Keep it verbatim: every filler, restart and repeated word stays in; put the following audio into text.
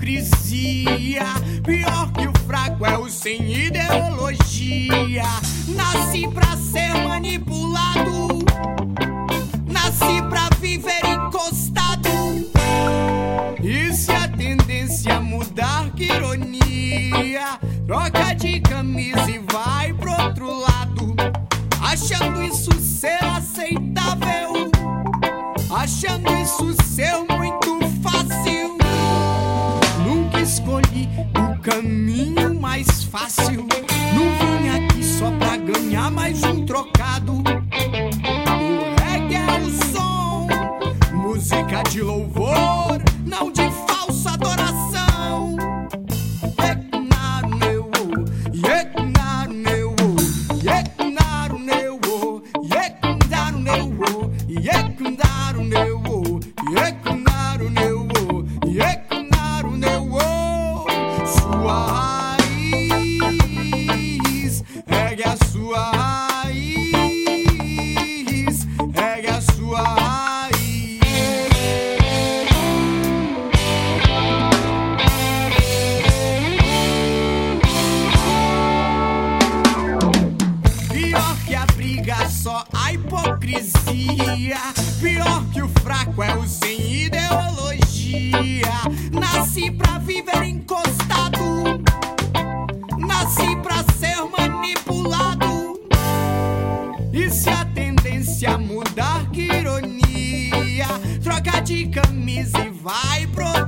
hipocrisia. Pior que o fraco é o sem ideologia. Nasci pra ser manipulado, nasci pra viver encostado. E se a tendência mudar, que ironia. Troca de camisa e vai pro outro lado, achando isso ser aceitável, achando isso ser muito fácil. Nunca escolhi o caminho mais fácil. Não vim aqui só pra ganhar mais um trocado. O reggae é o som, música de louvor, não de falsa adoração. Só a hipocrisia. Pior que o fraco é o sem ideologia. Nasci pra viver encostado, nasci pra ser manipulado. E se a tendência mudar, que ironia. Troca de camisa e vai pro